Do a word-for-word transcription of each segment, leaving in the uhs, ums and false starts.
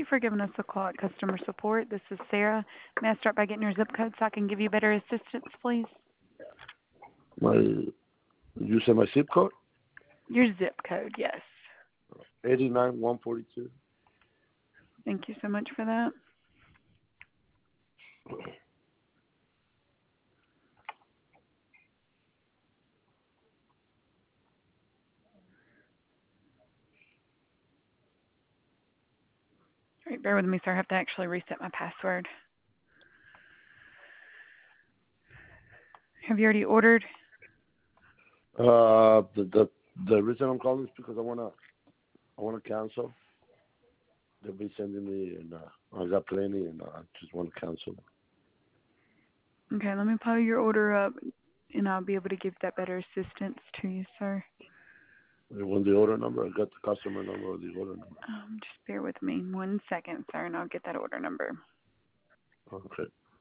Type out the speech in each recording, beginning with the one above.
you for giving us a call at customer support. This is Sarah. May I start by getting your zip code so I can give you better assistance, please? My, you said my zip code? Your zip code, yes. eighty-nine one forty-two. Thank you so much for that. All right, bear with me, sir. I have to actually reset my password. Have you already ordered? Uh, the, the, the reason I'm calling is because I want to, I want to cancel. They'll be sending me, and uh, I got plenty, and uh, I just want to cancel. Okay, let me pull your order up, and I'll be able to give that better assistance to you, sir. You want the order number? I got the customer number or the order number. Um, just bear with me one second, sir, and I'll get that order number. Okay.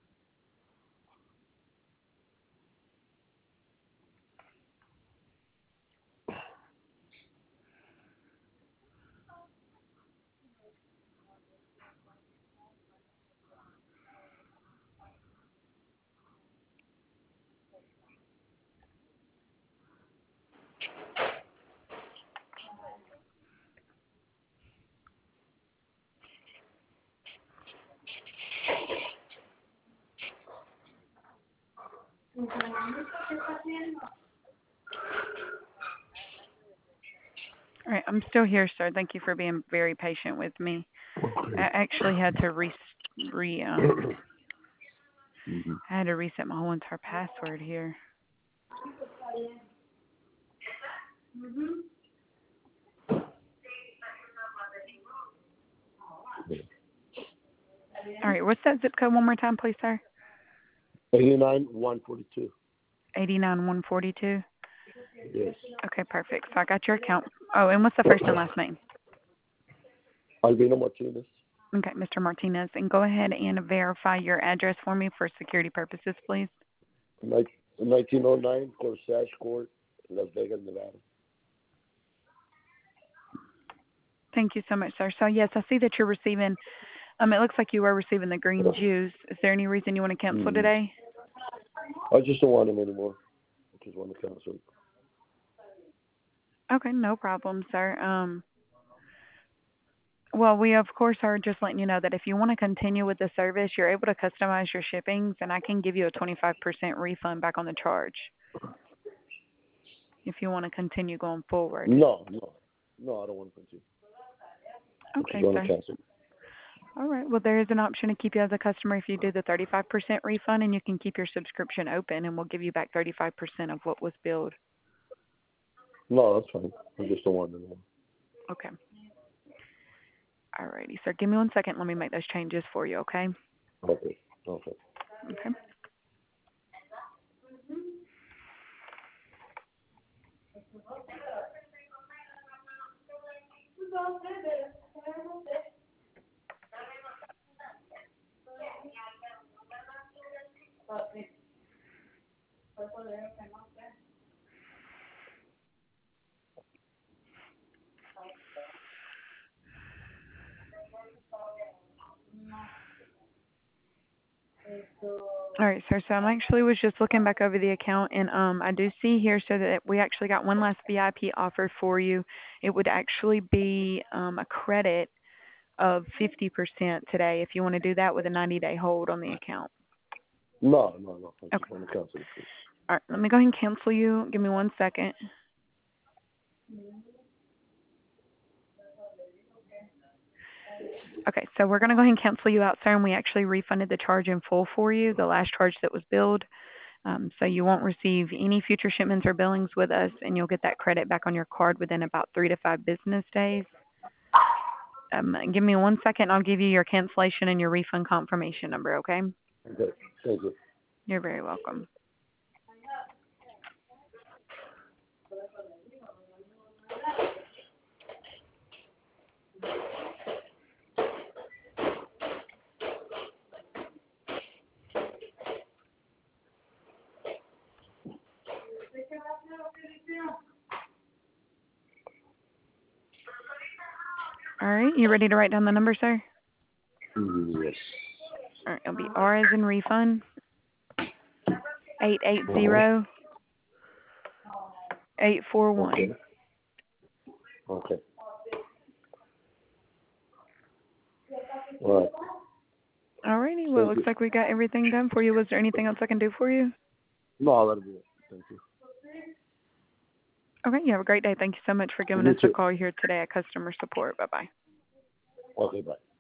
All right, I'm still here, sir. Thank you for being very patient with me. I Okay. actually had to re, re um, Mm-hmm. I had to reset my whole entire password here. All right, what's that zip code one more time, please, sir? eighty-nine one forty-two. eighty-nine one forty-two. Yes. Okay, perfect. So I got your account. Oh, and what's the first and last name? Albino Martinez. Okay, Mister Martinez. And go ahead and verify your address for me for security purposes, please. nineteen oh nine Corsage Court, Las Vegas, Nevada. Thank you so much, sir. So, yes, I see that you're receiving, um, it looks like you are receiving the green juice. Is there any reason you want to cancel Mm-hmm. today? I just don't want them anymore. I just want to cancel. Okay, no problem, sir. Um, well, we, of course, are just letting you know that if you want to continue with the service, you're able to customize your shippings, and I can give you a twenty-five percent refund back on the charge if you want to continue going forward. No, no. No, I don't want to continue. I Okay, just want sir. to cancel. All right. Well, there is an option to keep you as a customer if you do the thirty-five percent refund, and you can keep your subscription open, and we'll give you back thirty-five percent of what was billed. No, that's fine. I just don't want them anymore. Okay. All righty, sir. Give me one second. Let me make those changes for you, okay? Okay. Okay. Okay. All right, sir. So I'm actually was just looking back over the account, and um, I do see here so that we actually got one last V I P offer for you. It would actually be um, a credit of fifty percent today if you want to do that with a ninety-day hold on the account. No, no, no. I just Okay. want to cancel it, please. All right. Let me go ahead and cancel you. Give me one second. Okay, so we're going to go ahead and cancel you out, sir, and we actually refunded the charge in full for you, the last charge that was billed. Um, so you won't receive any future shipments or billings with us, and you'll get that credit back on your card within about three to five business days. Um, give me one second, and I'll give you your cancellation and your refund confirmation number, okay? Okay. Thank you. You're very welcome. All right, you ready to write down the number, sir? Yes. All right, it'll be R as in refund, eight eight Uh-huh. zero, eight four Okay. one. Okay. All right. All righty. Well, it Thank looks you. like we got everything done for you. Was there anything else I can do for you? No, that'll be it. Thank you. Okay, you have a great day. Thank you so much for giving You us a too. call here today at customer support. Bye-bye. Okay, bye.